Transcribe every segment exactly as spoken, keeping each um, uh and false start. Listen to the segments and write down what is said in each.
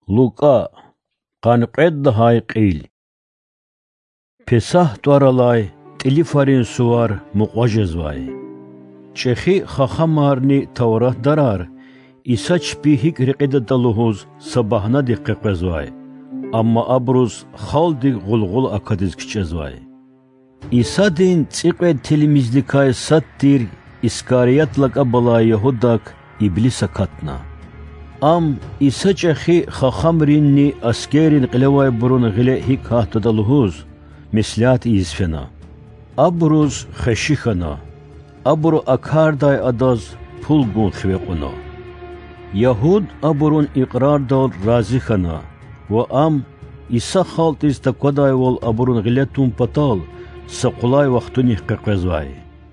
Luka qanqed hay qil. Pesah tvaralay tilifarin suvar muqajezvay. Çexi xaxamarni Tavrat darar. İsa çpi hik riqida daluhuz sabahna diqqeqezvay. Amma abruz xaldi gulgul akadiz kichezvay. İsa din tsiqed tilimizlikay sattir iskariyat laqabala Yahudak iblisa katna. Am İsa çexi xaxamrinni askerin qilevay burun gile hik hahtadaluhuz mislat izfena. Abruz xeshixana. Abru akarday adaz pulgun xvequna. Yahud aburun iqrar dal razixana. Ve am İsa xaltiz takoday vol aburun giletun patal saqulay vaqtuni qeqezvay.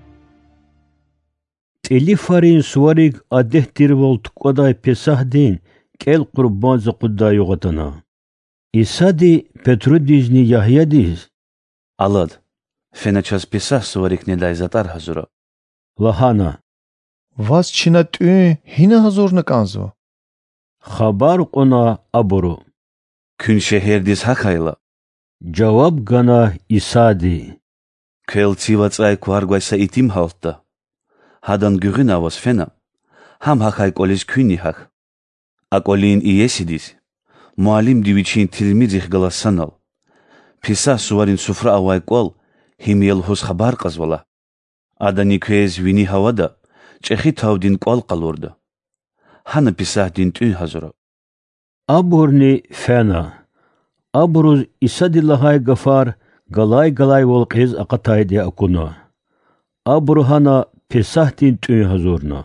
Telifarin suvarig adehtir vol takoday pesah din kel qurban zaqudda yogatana. İsa di Petrudizni Yahya diz. Alad, fena ças pesah suvarig neday zatar hazura. Lahana. Vas çinatü hine hazurna kanzo. Xabar qona aburu. Kün şehirdiz hakayla. Cevap gana İsadi. Kel tsivatsay kvargaysa itim haltta. Hadan gügün avas fena. Ham hakay koliz küni hak. Akolin iyesidiz. Mualim diviçin tilmizih galassanal. Pesah suvarin sufra avay kol. Himyel hus xabar qazvala. Adani kvez vini havada. Çexi tavdin kol qalurda. Hana pesah din tün hazura. Aburni fena. Aburuz İsadillahay gafar galay galay vol qiz aqatay de akuna. Abruhana pesah din tün hazurna.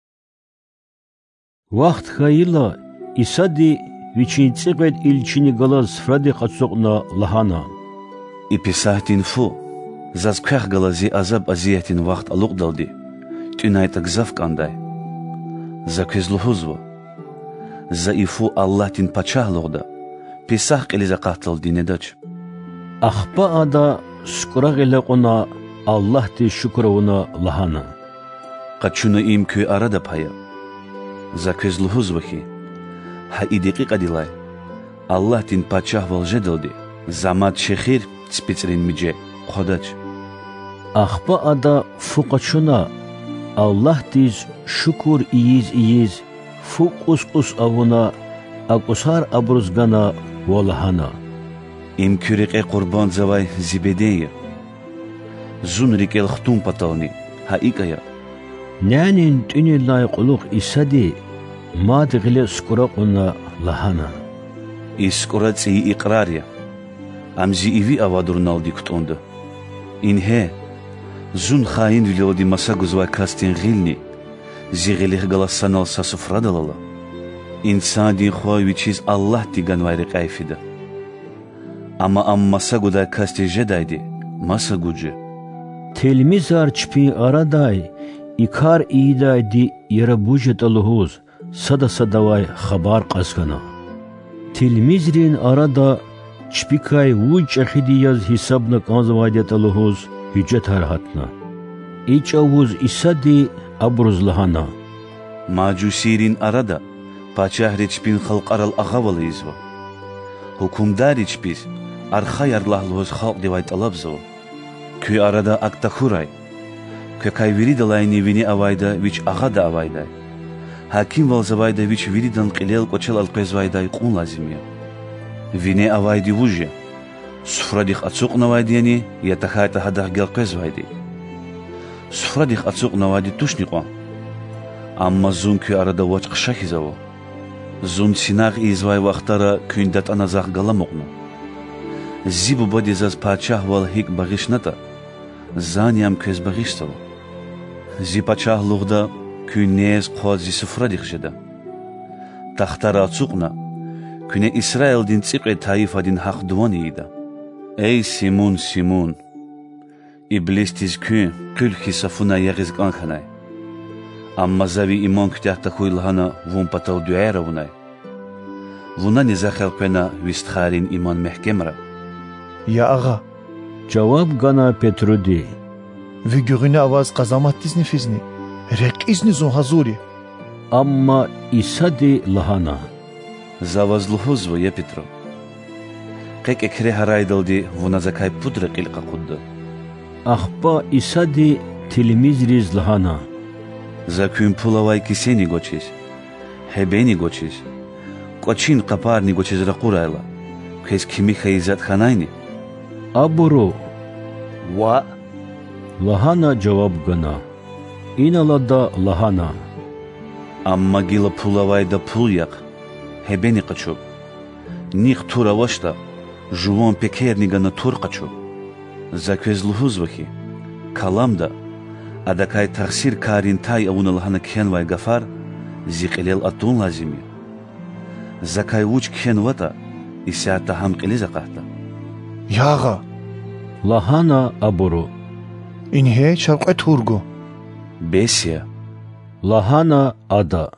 Vaqt khayla İsadi viçin tsiqed ilçini galaz fradi qatsoqna lahana. I pesah din fu. Zaz kah galazi azab aziyetin vaqt aluq daldi. Tünayta gzaf kanday. Za kezluhuzvo. Za ifu Allah tin paçahluqda. Pesah qiliza qatıl dinedaç. Akhpa ada şukra gele qona Allah ti şukravuna lahana. Qaçuna im köy arada paya. Za kezluhuzvo ki. Ha idiqi qadilay. Allah tin paçah volje daldi. Zamat şehir spitsrin mice. Xodaç. Akhpa ada fuqaçuna Allah diz şukur iyiz iyiz fuq us us avuna akusar abruzgana volahana. Im küriqe qurban zavay zibedeye. Zun rikel xtum patalni ha ikaya. Nanin tüni layquluq isadi madgile skuraquna lahana. İskura tsi iqrarya. Amzi ivi avadurnaldi ktonda. İnhe Zun xain viliodi masaguzvay kastin gilni. Zigilih galassanal sasufradalala. İnsan din xoy viçiz Allah digan vayri qayfida. Ama am masaguday kasti jedaydi. Masagucu. Telmizar çpi araday ikar iyidaydi yara bujetaluhuz sada sadavay xabar qaskana. Telmizrin arada çpikay vuç axidiyaz hisabna kanzavaydetaluhuz hüccet harhatna. İç avuz İsadi abruzlahana. Macusirin arada paçahreçpin xalqaral ağavalı izva. Hukumdariçpiz arxayarlahluhoz xalq divayt alabzava. Köy arada aktahuray. Kökay viridalayni vini avayda viç ağa da avayday. Hakim valzavayda viç viridan qilel qoçel alqezvayday qun lazimya. Vini avaydi vujya. Sufradix atsuq navaydiyani yatahayta hadah gelqezvaydi. Sufradix atsuq navaydi tuşniqan. Amma zun köy arada vaç qışak izava. Zun sinaq izvay vaqtara kündat anazaq galamoqnu. Zibu badizaz paçah val hik bagişnata. Zanyam köz bagiştala. Zi paçah luğda künnez qazi sufradix jeda. Taxtara atsuqna küne İsrail din tsiqe taifa din haq duvaniyida. Ey Simon Simon. İblis tiz kün kül hisafuna yagiz kankanay. Amma zavi iman kütahta huylahana vun patav duayra vunay. Vuna niza xalqena vistxarin iman mehkemra. Ya ağa. Cevap gana Petrudi. Ve görüne avaz qazamattizni fizni. Reqizni zon hazuri. Amma İsadi lahana. Завазлухузво я Петро. Кек экре харайдалди вуназакай пудра қилқа қудды. Ахпа исади телемизриз лахана. Закюн пулавай кисени гочис. Хебени гочис. Кочин қапарни гочис рақурайла. Кес кими хаизат ханайни. Абуру. Ва. Лахана жаваб гана. Иналада лахана. Амма гила пулавай да пул яқ. Хебени қачуб. Ниқ тура вашта. Жувон пекерни гана тур қачуб. Заквез лухузвахи. Каламда. Адакай тахсир карин тай ауна лахана кхенвай гафар. Зиқилел атун лазими. Закай уч кхенвата. Исята хамқили зақахта. Яға. Лахана абуру. Инхе чавқай тургу. Бесия. Лахана ада.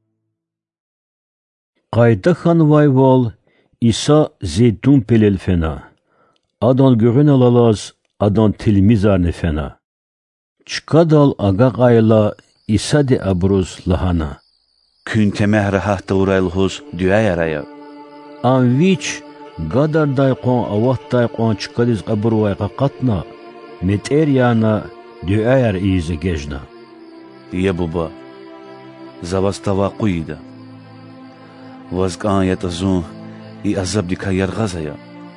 Qayda xanvay vol İsa zeytun pelel fena. Adan görün alalaz, adan tilmizar ne fena. Çıkadal aga qayla İsa de abruz lahana. Kün temehre hahta uraylhuz düya yaraya. An viç gadar dayqon avat dayqon çıkadiz abruay qatna. Meter yana düya yar izi gejna. Ya baba. Zavastava quyida. Вазган ятазун и азабдика яргазая.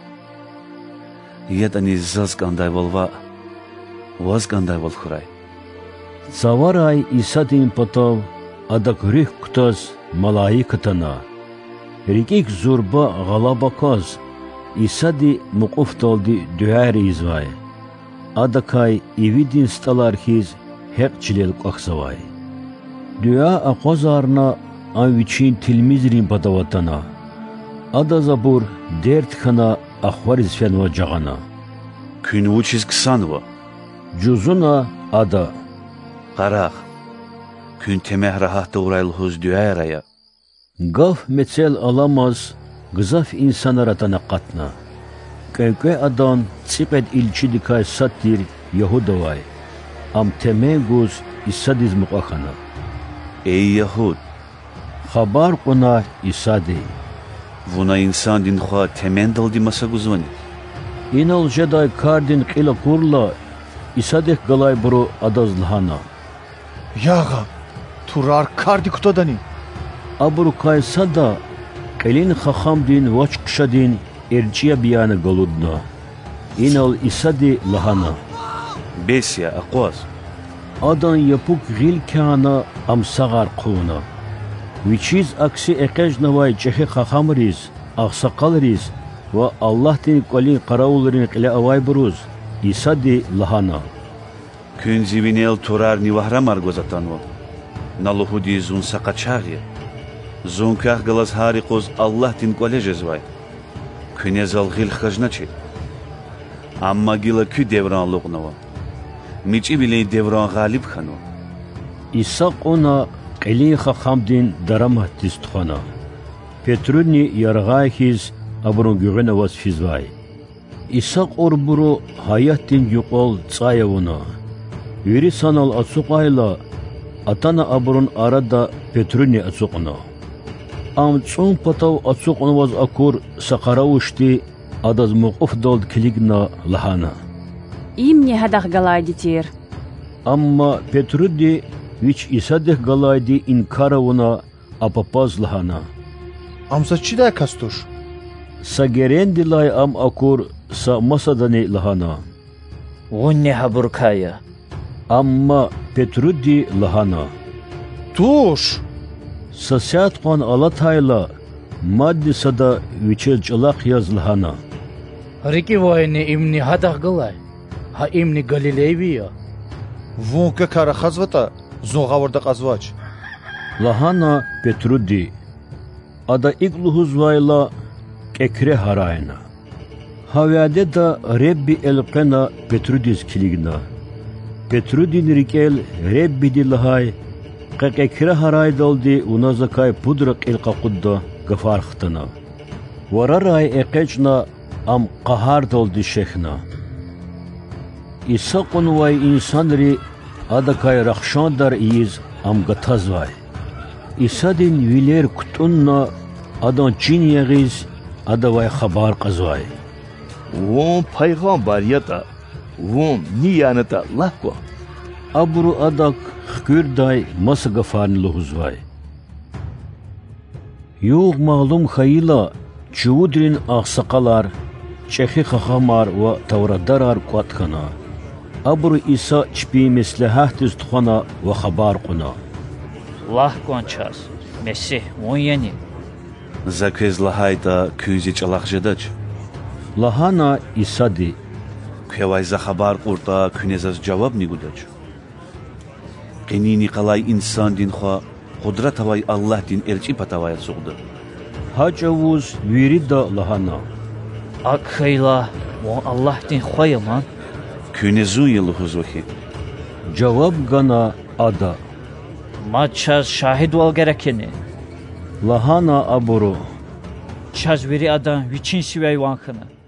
Ятани зазгандай волва, вазгандай волхурай. Заварай исадин потов, адак рих кутаз малаикатана. Рикик зурба галабаказ, исади муқуфталди дуари извай. Адакай ивидин сталархиз хекчилел қақсавай. Дуа ақозарна an viçin tilmizrin patavatana. Ada zabur dert khana akhvariz fenva jagana. Kün uçiz ksanva. Cuzuna ada. Qaraq. Kün temeh rahahta uraylhuz düyaraya. Gaf meçel alamaz, gızaf insanlar atana qatna. Köykö adan tsiped ilçidikay sattir Yahudavay. Am temeguz isadiz muqakhana. Ey Yahud. Xabar quna isadi. Vuna insan din xwa temendal di masa guzvani. Inal jeday kardin qila kurla isadek galay buru adaz lahana. Яға. Турар карди кутадани. Abru kaysada qilin xaxamdin vaçqşadin erciya biyana galudna. Inal isadi lahana. Besya aqwas. Adan yapuk gil kana am sagar quna. Viçiz aksi eqejnavay çehe xaxamriz, ağsaqalriz ve Allah din qolin qaravulrin qila avay buruz. Isadi lahana. Kün zivinel turar nivahra margozatanvo. Naluhudi zun saqachagya. Zun kah galas hariqoz Allah din qolejezvay. Künezal gil khajnachi. Amma gila kü devran luqnava. Miçi bile devran galib khano. İsaq ona qili xaxamdin daramah tistxana. Petruni yarğayhiz abrun güğene vas fizvay. İsaq orburu hayattin yuqol tsayavuna. Yuri sanal atsuqayla atana abrun arada Petruni atsuqna. Am tsun patav atsuqna vaz akur saqarawushti adaz muquf dold kiligna lahana. Имне хадах галадитир. Amma Petrudi viç isadeh galaydi inkaravuna apapaz lahana. Amsa çi da kastur? Sa gerendilay am akur sa masadani lahana. Gunne haburkaya. Amma Petrudi lahana. Tuş. Sa seatqan alatayla maddi sada viçel çılaq yaz lahana. Riki vayne imni hadah galay. Ha imni Galileviya. Vunka kara khazvata zon gavarda qazvaç. Lahana Petrudi. Ada igluhuzvayla ekre harayna. Havade da Rebbi elqena Petrudis kiligna. Petrudin rikel Rebbi dilahay qaq ekre haray daldi unazakay pudrak ilqa qudda gafarxtana. Wararay eqejna am qahar daldi shekhna. İsaqun vay insanri adakay rakhshandar iyiz am gatazvay. İsadin viler kutunna Adan Çin yeğiz adavay xabar qazvay. Вон пайғамбарията, вон ниянета лахко. Abru adak xkürday masıga farnılı huzvay. Yoğ malum xayla çuvudrin ağsaqalar, çehi xaxamar ve tavradarar kuatkana. Abru İsa çpi meslehatiz tuxana ve xabar quna. Лахкон час. Месси, вон яни. Заквез лахайта күйзи чалахжадач. Lahana İsa di. Күйавайза хабар qurta künezaz cevap nigudaç. Qenini qalay insan din xwa qudrat havay Allah din elçi patavaya suğdu. Hacavuz virida lahana. Акхайла, вон Аллах дин хойман. Künezu yılı huzvaki. Cevap gana ada. Ма час шахид вал герекени. Lahana aburu. Час вири адан вичин сивай ванхана.